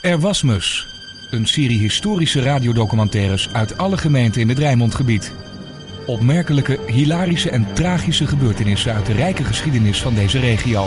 Er was Mus. Een serie historische radiodocumentaires uit alle gemeenten in het Rijnmondgebied. Opmerkelijke, hilarische en tragische gebeurtenissen uit de rijke geschiedenis van deze regio.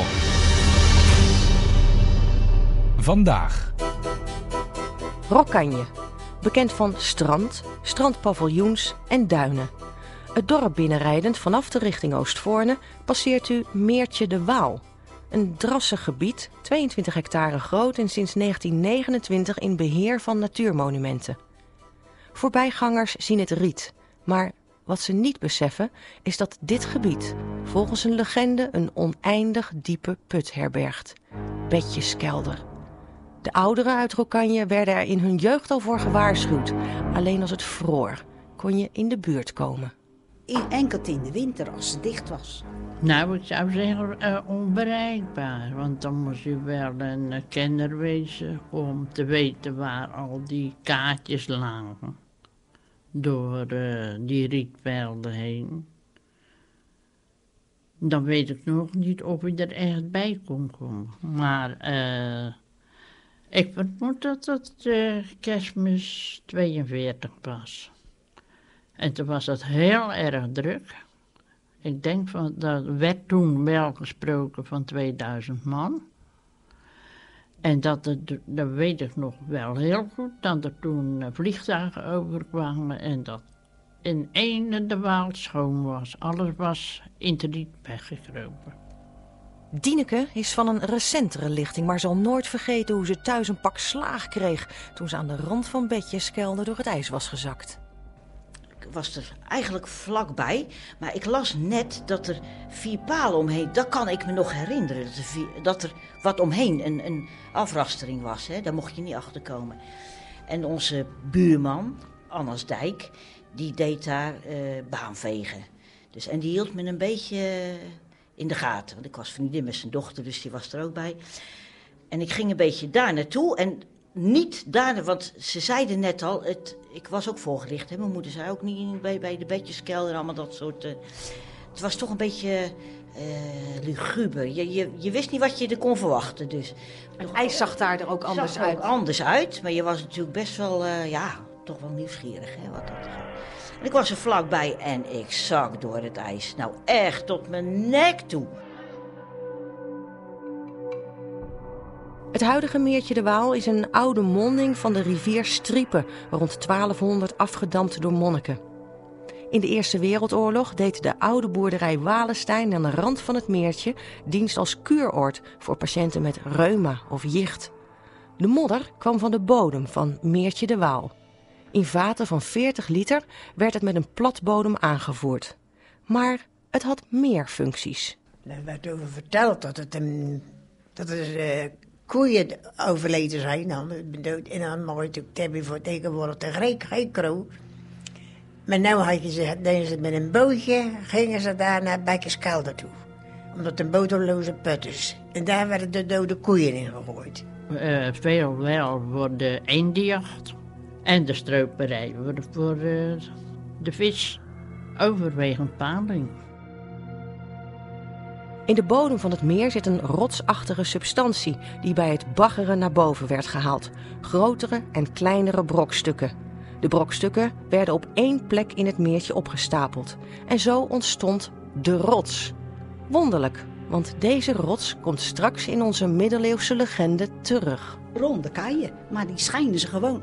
Vandaag. Rockanje. Bekend van strand, strandpaviljoens en duinen. Het dorp binnenrijdend vanaf de richting Oostvoorne passeert u Meertje de Waal. Een drassig gebied, 22 hectare groot en sinds 1929 in beheer van Natuurmonumenten. Voorbijgangers zien het riet, maar wat ze niet beseffen is dat dit gebied volgens een legende een oneindig diepe put herbergt. Betjeskelder. De ouderen uit Rockanje werden er in hun jeugd al voor gewaarschuwd. Alleen als het vroor kon je in de buurt komen. Enkel in de winter als het dicht was. Nou, ik zou zeggen onbereikbaar. Want dan moest je wel een kenner wezen om te weten waar al die kaartjes lagen. Door die rietvelden heen. Dan weet ik nog niet of je er echt bij kon komen. Maar ik vermoed dat het Kerstmis 42 was. En toen was het heel erg druk. Ik denk dat werd toen wel gesproken van 2000 man. En dat weet ik nog wel heel goed, dat er toen vliegtuigen overkwamen en dat in één de Waal schoon was. Alles was in het riet weggekropen. Dieneke is van een recentere lichting, maar zal nooit vergeten hoe ze thuis een pak slaag kreeg toen ze aan de rand van Betjeskelder door het ijs was gezakt. Ik was er eigenlijk vlakbij, maar ik las net dat er 4 palen omheen, dat kan ik me nog herinneren, dat er wat omheen een afrastering was, hè? Daar mocht je niet achter komen. En onze buurman, Annas Dijk, die deed daar baanvegen. Dus, en die hield me een beetje in de gaten, want ik was vriendin met zijn dochter, dus die was er ook bij. En ik ging een beetje daar naartoe en niet daar, want ze zeiden net al, ik was ook voorgelicht, hè? Mijn moeder zei ook niet bij de Betjeskelder, allemaal dat soort. Het was toch een beetje luguber. Je wist niet wat je er kon verwachten. Dus. Het ijs zag daar er ook anders uit. Ook anders uit, maar je was natuurlijk best wel, toch wel nieuwsgierig, hè, wat dat gaat. En ik was er vlakbij en ik zak door het ijs. Nou, echt tot mijn nek toe. Het huidige Meertje de Waal is een oude monding van de rivier Striepen, rond 1200 afgedamd door monniken. In de Eerste Wereldoorlog deed de oude boerderij Walenstein aan de rand van het meertje dienst als kuuroord voor patiënten met reuma of jicht. De modder kwam van de bodem van Meertje de Waal. In vaten van 40 liter werd het met een platbodem aangevoerd. Maar het had meer functies. Er werd over verteld dat er koeien overleden zijn. En dan mag je natuurlijk voor tegenwoordig de gekro. Maar nou had je deden ze met een bootje, gingen ze daar naar Betjeskelder toe. Omdat het een bodemloze put is. En daar werden de dode koeien in gegooid. Veel wel voor de eendenjacht en de stroperij voor de vis. Overwegend paling. In de bodem van het meer zit een rotsachtige substantie die bij het baggeren naar boven werd gehaald. Grotere en kleinere brokstukken. De brokstukken werden op één plek in het meertje opgestapeld. En zo ontstond de rots. Wonderlijk, want deze rots komt straks in onze middeleeuwse legende terug. Ronde keien, maar die schijnen ze gewoon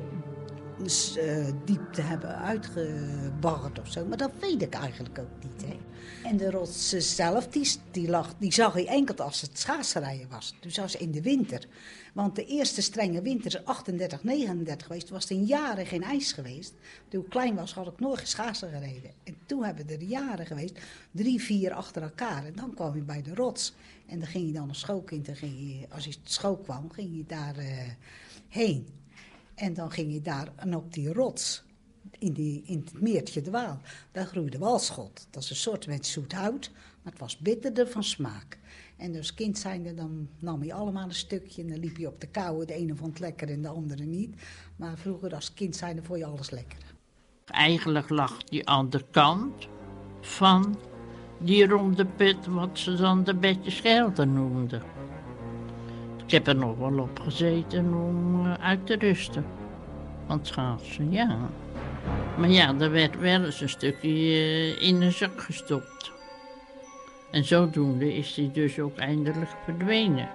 diep te hebben uitgebaggerd of zo. Maar dat weet ik eigenlijk ook niet, hè. En de rots zelf, die zag je enkel als het schaatsenrijden was. Dus als in de winter. Want de eerste strenge winter is 38, 39 geweest. Was er in jaren geen ijs geweest. Toen ik klein was, had ik nooit schaatsen gereden. En toen hebben er jaren geweest, 3, 4 achter elkaar. En dan kwam je bij de rots. En dan ging je dan als schoolkind, als je school kwam, ging je daar heen. En dan ging je daar en op die rots, in het Meertje de Waal, daar groeide walschot. Dat is een soort met zoet hout, maar het was bitterder van smaak. En als kind zijnde, dan nam je allemaal een stukje en dan liep je op de koude. De ene vond het lekker en de andere niet. Maar vroeger als kind zijnde vond je alles lekker. Eigenlijk lag die aan de kant van die ronde put, wat ze dan de Betjeskelder noemden. Ik heb er nog wel op gezeten om uit te rusten. Want schaatsen, ja. Maar ja, er werd wel eens een stukje in een zak gestopt. En zodoende is hij dus ook eindelijk verdwenen.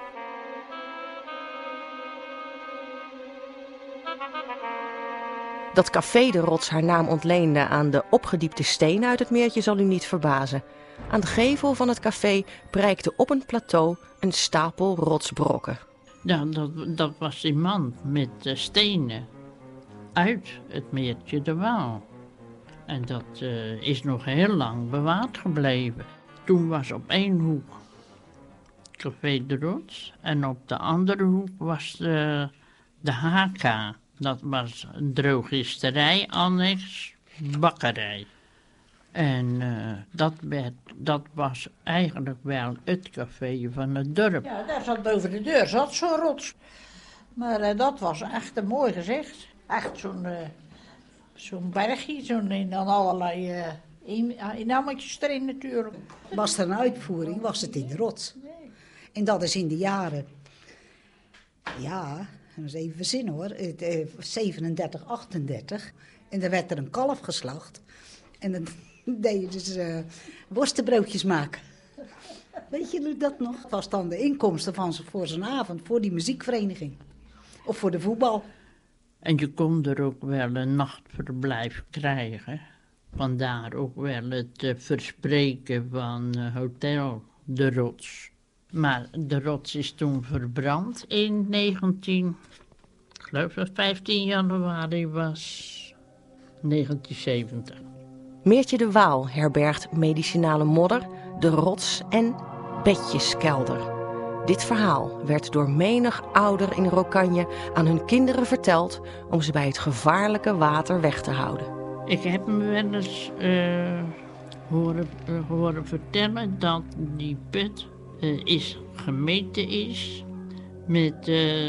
Dat café de Rots haar naam ontleende aan de opgediepte stenen uit het meertje zal u niet verbazen. Aan de gevel van het café prijkte op een plateau een stapel rotsbrokken. Ja, dat was die man met stenen uit het meertje de Waal. En dat is nog heel lang bewaard gebleven. Toen was op één hoek café de Rots en op de andere hoek was de HK. Dat was een drogisterij, annex, bakkerij. En dat was eigenlijk wel het café van het dorp. Ja, daar zat boven de deur zo'n rots. Maar dat was echt een mooi gezicht. Echt zo'n bergje, en dan allerlei inhammetjes erin natuurlijk. Was er een uitvoering, was het in de rots. En dat is in de jaren, ja, eens even verzinnen hoor, 37, 38. En dan werd er een kalf geslacht. En dan deed je dus worstenbroodjes maken. Weet je dat nog? Dat was dan de inkomsten voor zijn avond, voor die muziekvereniging. Of voor de voetbal. En je kon er ook wel een nachtverblijf krijgen. Vandaar ook wel het verspreken van Hotel de Rots. Maar de Rots is toen verbrand in 19... Ik geloof dat 15 januari was 1970. Meertje de Waal herbergt medicinale modder, de Rots en Betjeskelder. Dit verhaal werd door menig ouder in Rokkanje aan hun kinderen verteld om ze bij het gevaarlijke water weg te houden. Ik heb me wel eens horen vertellen dat die put gemeten is met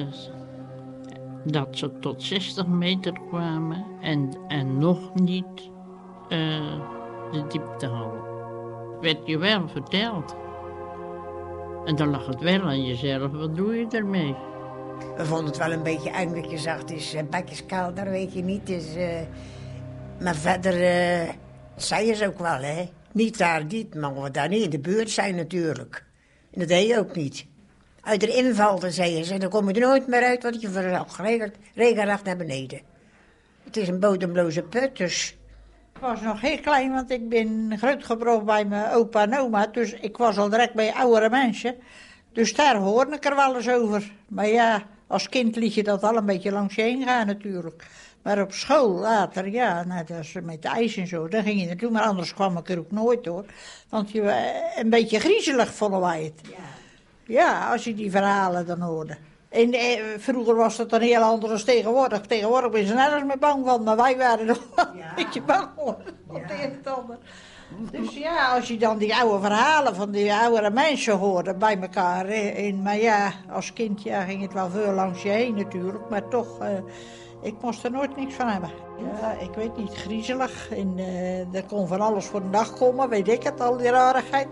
dat ze tot 60 meter kwamen en nog niet de diepte hadden. Werd je wel verteld. En dan lag het wel aan jezelf, wat doe je ermee? We vonden het wel een beetje eng dat je zag, het is Bekjeskelder, weet je niet. Dus, maar verder zei ze ook wel, hè. Niet daar, mogen we daar niet in de buurt zijn natuurlijk. En dat deed je ook niet. Uit de inval, dan zei ze, dan kom je er nooit meer uit, want je verlag regelrecht naar beneden. Het is een bodemloze put, dus... Ik was nog heel klein, want ik ben grootgebracht bij mijn opa en oma. Dus ik was al direct bij oudere mensen. Dus daar hoorde ik er wel eens over. Maar ja, als kind liet je dat al een beetje langs je heen gaan natuurlijk. Maar op school later, ja, nou, dat is met de ijs en zo, dan ging je naartoe. Maar anders kwam ik er ook nooit hoor. Want een beetje griezelig vonden wij het. Ja, als je die verhalen dan hoorde. En vroeger was dat dan heel anders dan tegenwoordig. Tegenwoordig ben je nergens meer bang van, maar wij waren nog wel een beetje bang voor. Op de een of ander. Dus ja, als je dan die oude verhalen van die oudere mensen hoorde bij elkaar. Maar ja, als kind ging het wel veel langs je heen natuurlijk. Maar toch, ik moest er nooit niks van hebben. Ja, ik weet niet, griezelig. En er kon van alles voor de dag komen, weet ik het, al die rarigheid.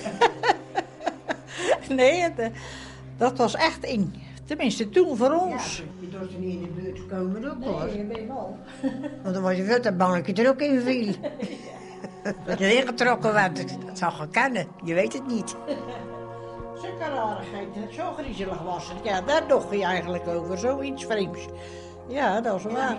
Nee, dat was echt eng. Tenminste, toen voor ons. Ja, je durfde niet in de buurt komen ook hoor. Nee, je bent al. Want dan was je veel te bang dat je er ook in viel. Dat je ingetrokken werd, dat zou gaan kennen. Je weet het niet. Zulke rarigheid, zo griezelig was het. Ja, daar dacht je eigenlijk over, zoiets vreemds. Ja, dat is waar.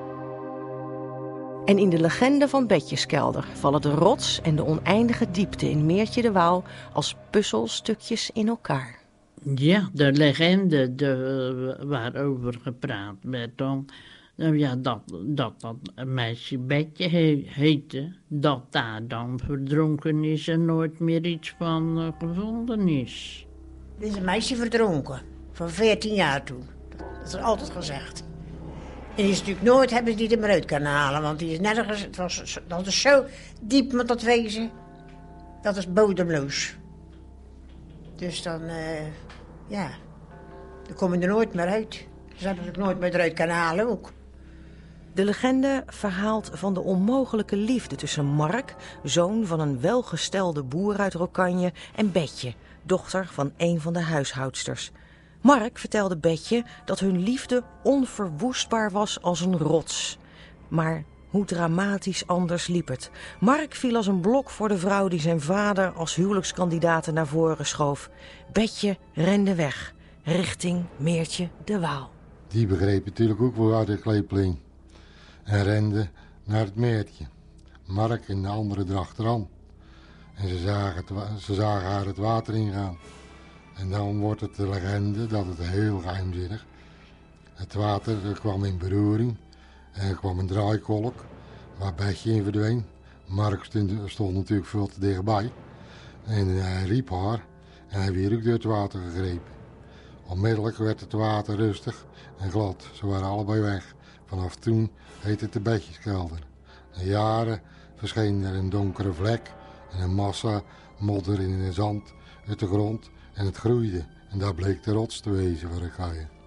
En in de legende van Betjeskelder vallen de rots en de oneindige diepte in Meertje de Waal als puzzelstukjes in elkaar. Ja, de legende waarover gepraat werd dan, ja, dat meisje Betje heette, dat daar dan verdronken is en nooit meer iets van gevonden is. Er is een meisje verdronken, van 14 jaar toen. Dat is altijd gezegd. En die is natuurlijk nooit, hebben ze die er maar uit kunnen halen, want die is nergens, dat is zo diep met dat wezen, dat is bodemloos. Dus dan, ja, dan kom je er nooit meer uit. Ze hebben het nooit meer eruit kunnen halen ook. De legende verhaalt van de onmogelijke liefde tussen Mark, zoon van een welgestelde boer uit Rokkanje, en Betje, dochter van een van de huishoudsters. Mark vertelde Betje dat hun liefde onverwoestbaar was als een rots. Maar hoe dramatisch anders liep het. Mark viel als een blok voor de vrouw die zijn vader als huwelijkskandidaat naar voren schoof. Betje rende weg, richting Meertje de Waal. Die begreep natuurlijk ook wel uit de kleepeling en rende naar het Meertje. Mark en de anderen erachteraan. En ze zagen haar het water ingaan. En dan wordt het de legende dat het heel geheimzinnig. Het water kwam in beroering en er kwam een draaikolk waar Betje in verdween. Mark stond natuurlijk veel te dichtbij en hij riep haar en hij werd ook door het water gegrepen. Onmiddellijk werd het water rustig en glad. Ze waren allebei weg. Vanaf toen heette het de Betjeskelder. Na jaren verscheen er een donkere vlek en een massa modder in het zand uit de grond en het groeide. En daar bleek de rots te wezen voor de kaaien.